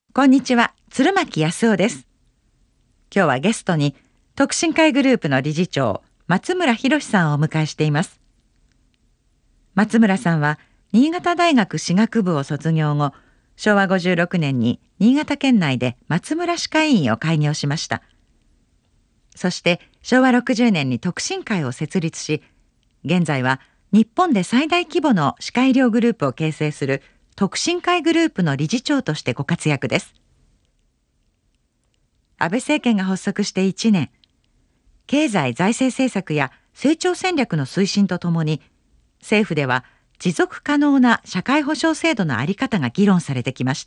こんにちは、鶴巻康夫です。今日はゲストに徳進会グループの理事長、松村博さんをお迎えしています。松村さんは新潟大学歯学部を卒業後、昭和56年に新潟県内で松村歯科医院を開業しました。そして昭和60年に徳進会を設立し、現在は日本で最大規模の歯科医療グループを形成する徳進会グループの理事長としてご活躍です。安倍政権が発足して1年、経済財政政策や成長戦略の推進とともに、政府では持続可能な社会保障制度の在り方が議論されてきました。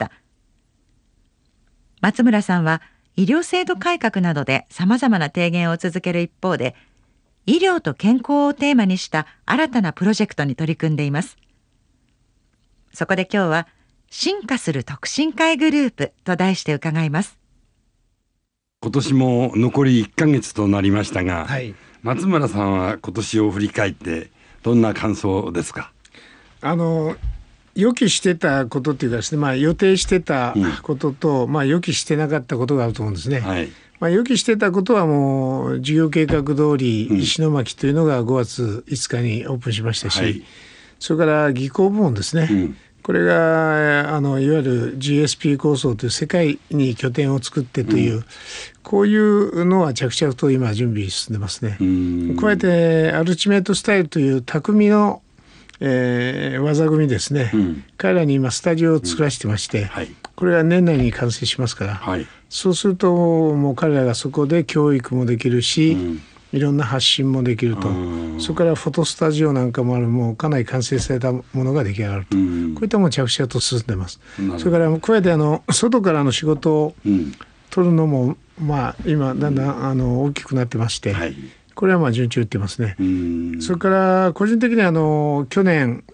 松村さんは医療制度改革などで様々な提言を続ける一方で、医療と健康をテーマにした新たなプロジェクトに取り組んでいます。そこで今日は進化する徳進会グループと題して伺います。 今年も残り1ヶ月となりましたが、 はい、 松村さんは今年を振り返ってどんな感想ですか？ 予期してたことっていうかですね、予定してたことと、予期してなかったことがあると思うんですね。 はい、 予期してたことはもう事業計画通り石巻というのが5月5日にオープンしましたし、 はい、 それから技工部門ですね、これがいわゆる GSP 構想という世界に拠点を作ってという、こういうのは着々と今準備進んでますね。加えてアルティメットスタイルという匠の、技組みですね、彼らに今スタジオを作らせてまして、 はい、 これは年内に完成しますから、 はい、 そうするともう彼らがそこで教育もできるし、いろんな発信もできると、それからフォトスタジオなんかもある、もうかなり完成されたものが出来上がると、こういったもの着々と進んでます。それから加えて外からの仕事を取るのも、今だんだん大きくなってまして、はい、これは順調にいってますね。それから個人的に去年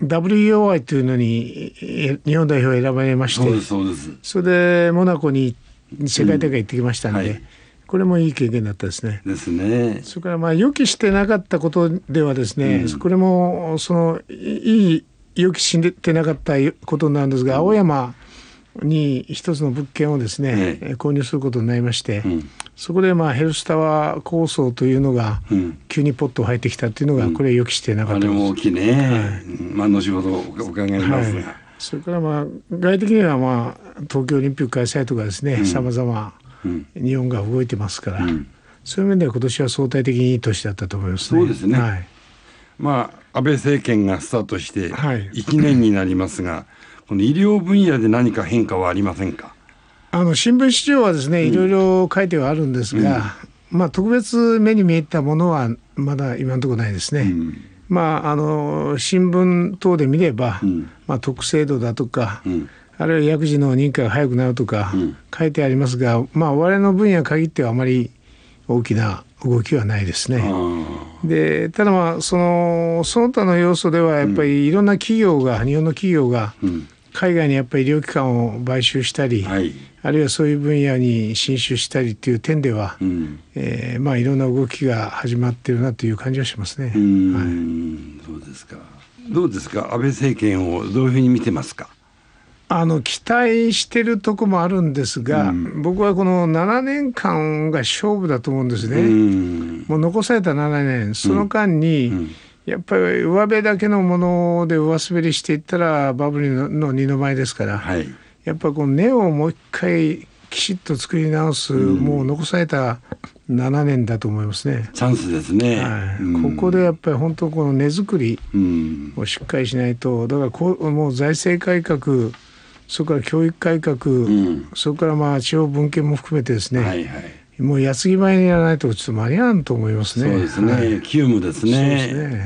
WEOI というのに日本代表選ばれまして、それでモナコに世界大会行ってきましたんで、はい、これもいい経験だったですね。それから予期してなかったことではですね、これもいい予期してなかったことなんですが、青山に一つの物件をですね、購入することになりまして、そこでヘルスタワー構想というのが急にポッと入ってきたというのが、これ予期してなかったです。 あれも大きいね、後ほどお伺いしますが、 それから外的には東京オリンピック開催とかですね、様々日本が動いてますから、そういう面では今年は相対的にいい年だったと思いますね。 そうですね、はい、安倍政権がスタートして1年になりますが、この医療分野で何か変化はありませんか？ 新聞紙上はですね、いろいろ書いてはあるんですが、特別目に見えたものはまだ今のところないですね。新聞等で見れば、特制度だとか、あるいは薬事の認可が早くなるとか書いてありますが、我々の分野に限ってはあまり大きな動きはないですね。でただその他の要素ではやっぱりいろんな企業が、日本の企業が海外にやっぱり医療機関を買収したり、あるいはそういう分野に進出したりという点では、いろんな動きが始まっているなという感じはしますね。 そうですか。どうですか、安倍政権をどういうふうに見てますか？ 期待してるとこもあるんですが、僕はこの7年間が勝負だと思うんですね。もう残された7年、その間に、やっぱり上辺だけのもので上滑りしていったらバブルの二の舞ですから、やっぱこの根をもう一回きちっと作り直す、もう残された7年だと思いますね。 チャンスですね。 ここでやっぱり本当この根作りをしっかりしないと、だからもう財政改革、それから教育改革、それから地方分権も含めてですね、もう矢継ぎ早にやらないとちょっと間に合わんと思いますね。 そうですね、急務ですね。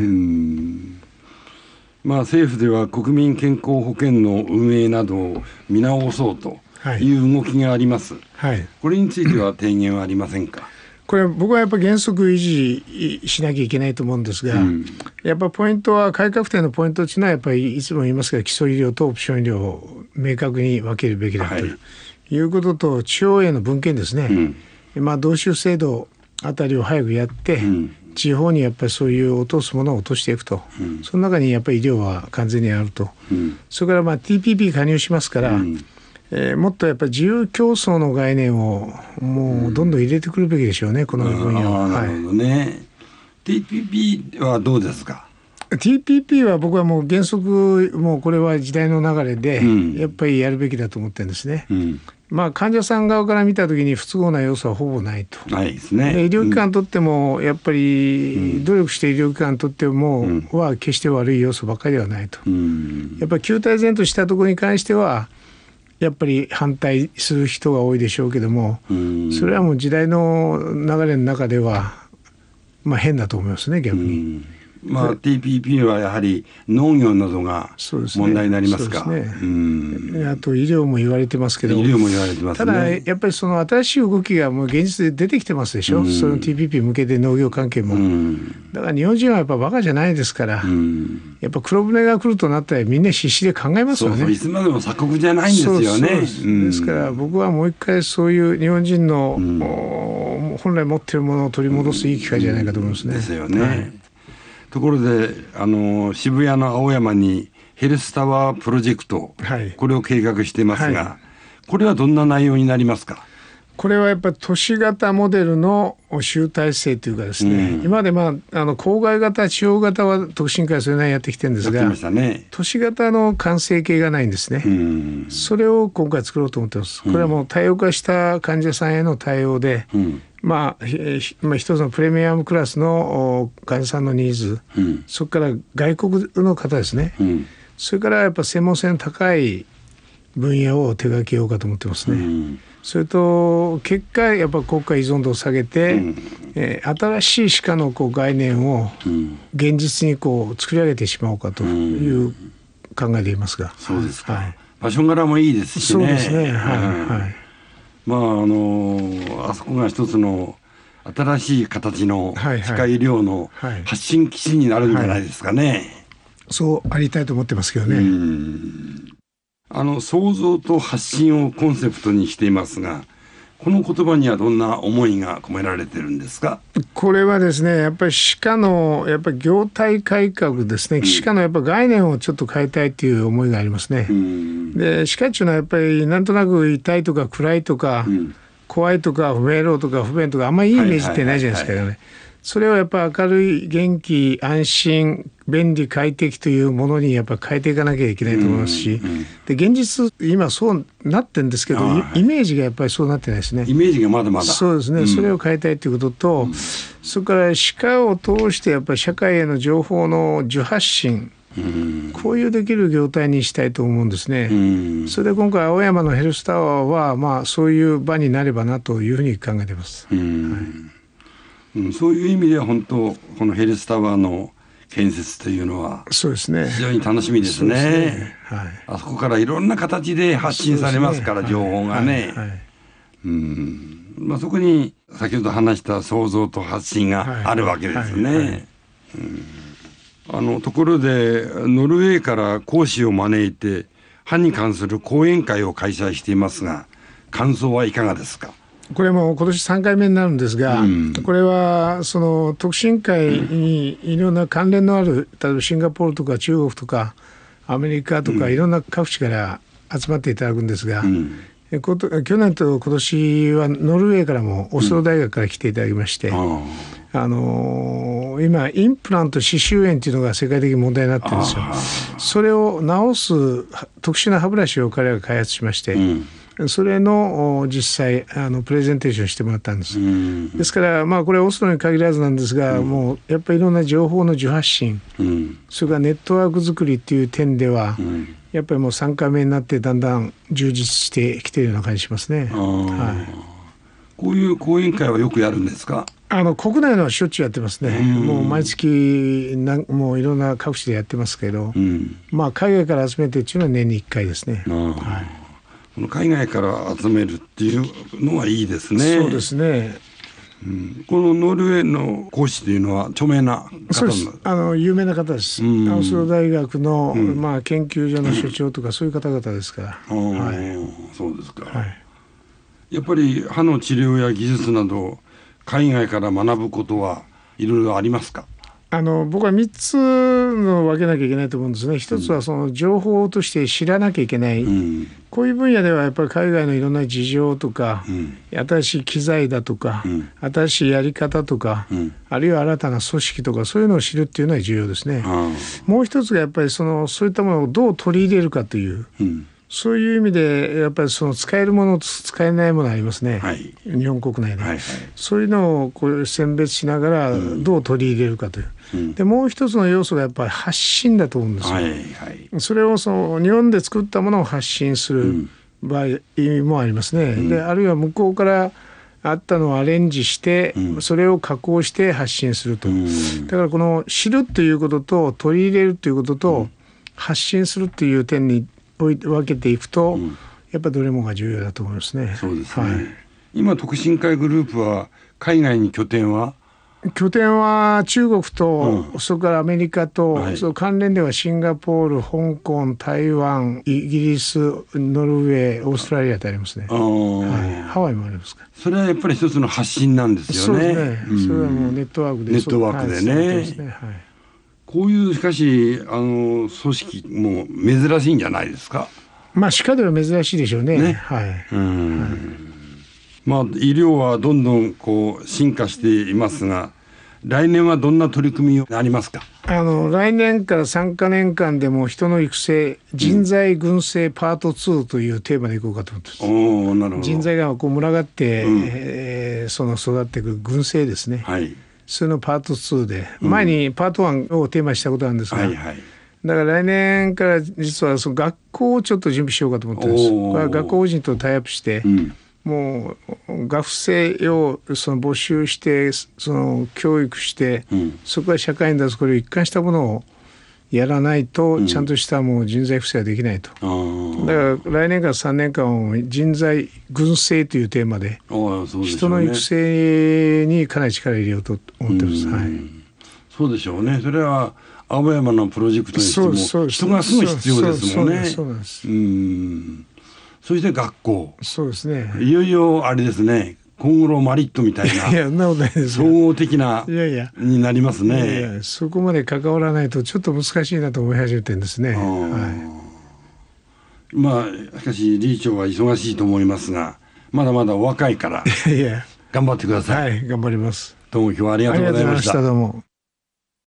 政府では国民健康保険の運営などを見直そうという動きがあります。これについては提言はありませんか？ これ僕はやっぱり原則維持しなきゃいけないと思うんですが、やっぱポイントは、改革点のポイントというのはやっぱりいつも言いますが、基礎医療とオプション医療を明確に分けるべきだということと、地方への分権ですね。同州制度あたりを早くやって、地方にやっぱりそういう落とすものを落としていくと、その中にやっぱり医療は完全にあると、それからTPP 加入しますから、 もっとやっぱり自由競争の概念をもうどんどん入れてくるべきでしょうね、この分野は。 なるほどね。TPP はどうですか。 TPP は僕はもう原則もうこれは時代の流れでやっぱりやるべきだと思ってるんですね。まあ患者さん側から見たときに不都合な要素はほぼないと。 ないですね。 で医療機関にとってもやっぱり努力して医療機関にとってもは決して悪い要素ばっかりではないと。やっぱり旧態依然としたところに関してはやっぱり反対する人が多いでしょうけども、それはもう時代の流れの中ではまあ変だと思いますね、逆に。 まあ、TPP はやはり農業などが問題になりますか。 あと医療も言われてますけど、 医療も言われてますね。 ただやっぱりその新しい動きがもう現実で出てきてますでしょ、その TPP 向けて農業関係も。だから日本人はやっぱバカじゃないですから、やっぱ黒船が来るとなったらみんな必死で考えますよね。 そういつまでも鎖国じゃないんですよね。 ですから僕はもう一回そういう日本人の、本来持っているものを取り戻すいい機会じゃないかと思いますね。 ですよね。ところで渋谷の青山にヘルスタワープロジェクト、これを計画していますが、これはどんな内容になりますか。 これはやっぱり都市型モデルの集大成というかですね、今まで郊外型地方型は特進会それなりにやってきてるんですが、都市型の完成形がないんですね。それを今回作ろうと思ってます。これはもう多様化した患者さんへの対応で、一つのプレミアムクラスの患者さんのニーズ、それから外国の方ですね、それからやっぱ専門性の高い分野を手掛けようかと思ってますね。それと結果やっぱ国家依存度を下げて、新しい歯科の概念を現実に作り上げてしまおうかという考えでいますが。 そうですか。場所柄もいいですしね。 そうですね。 あそこが一つの新しい形の歯科医療の発信基地になるんじゃないですかね。 そうありたいと思ってますけどね。 創造と発信をコンセプトにしていますが、この言葉にはどんな思いが込められてるんですか。 これはですね、やっぱり歯科のやっぱり業態改革ですね。歯科のやっぱ概念をちょっと変えたいという思いがありますね。で歯科っていうのはやっぱりなんとなく痛いとか暗いとか、怖いとか不明朗とか不便とかあんまりいいイメージってないじゃないですかね。それをやっぱ明るい元気安心便利快適というものにやっぱ変えていかなきゃいけないと思いますし、で現実今そうなってるんですけど、イメージがやっぱりそうなってないですね。 イメージがまだまだ。 そうですね、それを変えたいということと、それから歯科を通してやっぱり社会への情報の受発信、こういうできる業態にしたいと思うんですね。それで今回青山のヘルスタワーはそういう場になればなというふうに考えています。 そういう意味では本当このヘルスタワーの建設というのはそうですね、 非常に楽しみですね。あそこからいろんな形で発信されますから、情報がね。そこに先ほど話した創造と発信があるわけですね。ところでノルウェーから講師を招いて歯に関する講演会を開催していますが、感想はいかがですか。 これも今年3回目になるんですが、これはその特進会にいろんな関連のある、例えばシンガポールとか中国とかアメリカとかいろんな各地から集まっていただくんですが、去年と今年はノルウェーからもオスロ大学から来ていただきまして、今インプラント歯周炎というのが世界的に問題になってるんですよ。それを治す特殊な歯ブラシを彼らが開発しまして、それの実際プレゼンテーションしてもらったんです。ですからこれはオスロに限らずなんですが、もうやっぱりいろんな情報の受発信、それからネットワーク作りっていう点では、やっぱりもう3回目になってだんだん充実してきているような感じしますね。 こういう講演会はよくやるんですか。 国内のはしょっちゅうやってますね。もう毎月もういろんな各地でやってますけど、海外から集めてっていうのは年に1回ですね。 この海外から集めるっていうのはいいですね。 そうですね。 このノルウェーの講師というのは著名な方。 そうです。有名な方です。オスロ大学の、研究所の所長とかそういう方々ですから。 そうですか。やっぱり歯の治療や技術など海外から学ぶことはいろいろありますか。 僕は3つの分けなきゃいけないと思うんですね。一つはその情報として知らなきゃいけない、こういう分野ではやっぱり海外のいろんな事情とか、新しい機材だとか、新しいやり方とか、あるいは新たな組織とか、そういうのを知るっていうのは重要ですね。もう一つがやっぱりそういったものをどう取り入れるかという、そういう意味でやっぱりその使えるものと使えないものありますね、日本国内で、そういうのをこう選別しながらどう取り入れるかという、でもう一つの要素がやっぱり発信だと思うんですよ、それを日本で作ったものを発信する場合もありますね、であるいは向こうからあったのをアレンジして、それを加工して発信すると、だからこの知るということと取り入れるということと、発信するという点に分けていくと、やっぱりどれもが重要だと思いますね。 そうですね、今特進会グループは海外に拠点は中国と、それからアメリカと、その関連ではシンガポール、香港、台湾、イギリス、ノルウェー、オーストラリアってありますね。ハワイもありますか。 それはやっぱり一つの発信なんですよね。 そうですね、それはもうネットワークでね、こういうしかし組織も珍しいんじゃないですか。 歯科では珍しいでしょうね。 医療はどんどん進化していますが、来年はどんな取り組みがありますか。 来年から3か年間でも人の育成、人材群生パート2というテーマでいこうかと思ってます。人材が群がって、育っていく群生ですね、それのパート2で、前にパート1をテーマにしたことなんですが、だから来年から実は学校をちょっと準備しようかと思ってます。これは学校法人とタイアップして、もう学生を募集して教育して、そこから社会に出す、これを一貫したものをやらないと、ちゃんとしたもう人材育成はできないと。だから来年から3年間を人材群生というテーマで、人の育成にかなり力を入れようと思ってます。 そうでしょうね。それは青山のプロジェクトにしても人がすぐ必要ですもんね。 そうなんです。 そして学校。 そうですね。 いよいよあれですね。コングロマリットみたいな。 いや、そんなことないです。 総合的なになりますね。 そこまで関わらないとちょっと難しいなと思い始めてるんですね。 しかし理事長は忙しいと思いますが、まだまだお若いから頑張ってください。 頑張ります。 どうも今日はありがとうございました。 どうも。